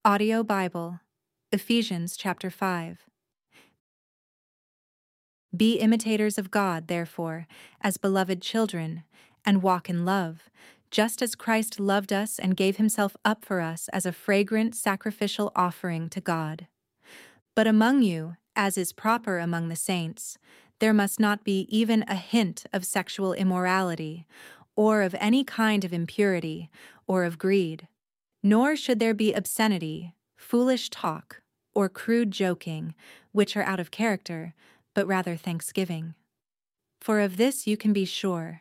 Audio Bible, Ephesians chapter 5. Be imitators of God, therefore, as beloved children, and walk in love, just as Christ loved us and gave himself up for us as a fragrant sacrificial offering to God. But among you, as is proper among the saints, there must not be even a hint of sexual immorality, or of any kind of impurity, or of greed. Nor should there be obscenity, foolish talk, or crude joking, which are out of character, but rather thanksgiving. For of this you can be sure: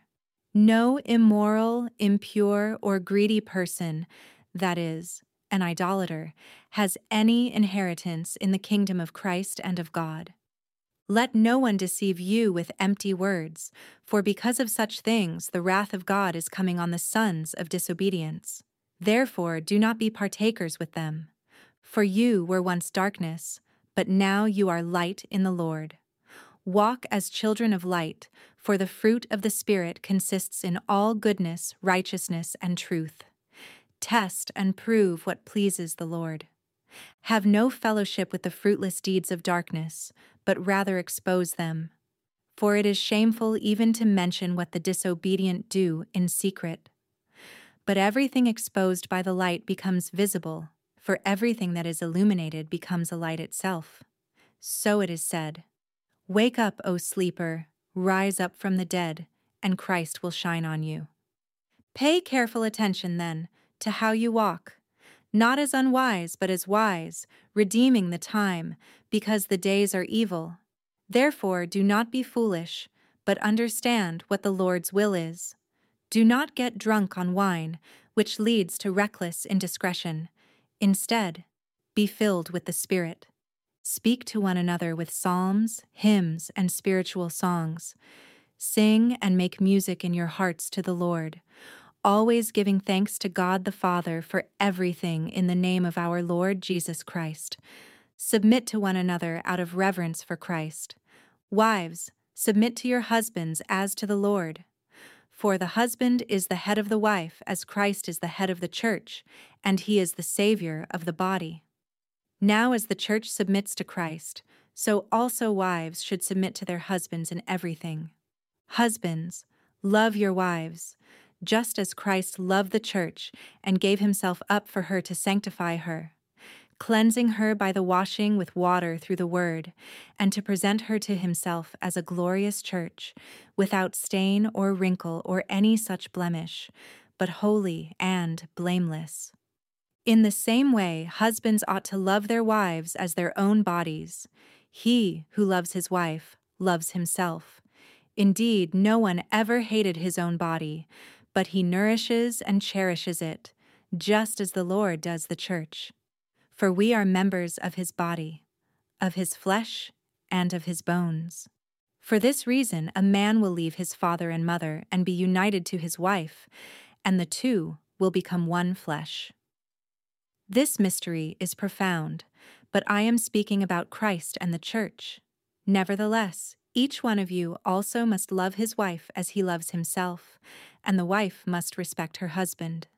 no immoral, impure, or greedy person, that is, an idolater, has any inheritance in the kingdom of Christ and of God. Let no one deceive you with empty words, for because of such things the wrath of God is coming on the sons of disobedience. Therefore do not be partakers with them. For you were once darkness, but now you are light in the Lord. Walk as children of light, for the fruit of the Spirit consists in all goodness, righteousness, and truth. Test and prove what pleases the Lord. Have no fellowship with the fruitless deeds of darkness, but rather expose them. For it is shameful even to mention what the disobedient do in secret. But everything exposed by the light becomes visible, for everything that is illuminated becomes a light itself. So it is said, "Wake up, O sleeper, rise up from the dead, and Christ will shine on you." Pay careful attention, then, to how you walk, not as unwise but as wise, redeeming the time, because the days are evil. Therefore do not be foolish, but understand what the Lord's will is. Do not get drunk on wine, which leads to reckless indiscretion. Instead, be filled with the Spirit. Speak to one another with psalms, hymns, and spiritual songs. Sing and make music in your hearts to the Lord, always giving thanks to God the Father for everything in the name of our Lord Jesus Christ. Submit to one another out of reverence for Christ. Wives, submit to your husbands as to the Lord. For the husband is the head of the wife, as Christ is the head of the church, and he is the Savior of the body. Now as the church submits to Christ, so also wives should submit to their husbands in everything. Husbands, love your wives, just as Christ loved the church and gave himself up for her to sanctify her, cleansing her by the washing with water through the word, and to present her to himself as a glorious church, without stain or wrinkle or any such blemish, but holy and blameless. In the same way, husbands ought to love their wives as their own bodies. He who loves his wife loves himself. Indeed, no one ever hated his own body, but he nourishes and cherishes it, just as the Lord does the church. For we are members of his body, of his flesh, and of his bones. For this reason, a man will leave his father and mother and be united to his wife, and the two will become one flesh. This mystery is profound, but I am speaking about Christ and the church. Nevertheless, each one of you also must love his wife as he loves himself, and the wife must respect her husband.